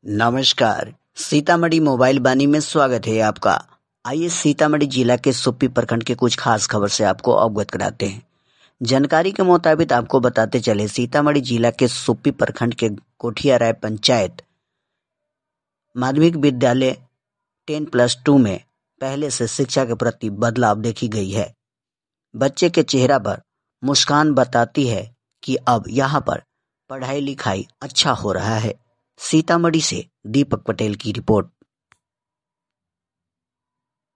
नमस्कार। सीतामढ़ी मोबाइल बानी में स्वागत है आपका। आइए सीतामढ़ी जिला के सुप्पी प्रखंड के कुछ खास खबर से आपको अवगत कराते हैं। जानकारी के मुताबिक आपको बताते चले, सीतामढ़ी जिला के सुप्पी प्रखंड के कोठिया राय पंचायत माध्यमिक विद्यालय 10+2 में पहले से शिक्षा के प्रति बदलाव देखी गई है। बच्चे के चेहरा पर मुस्कान बताती है कि अब यहाँ पर पढ़ाई लिखाई अच्छा हो रहा है। सीतामढ़ी से दीपक पटेल की रिपोर्ट।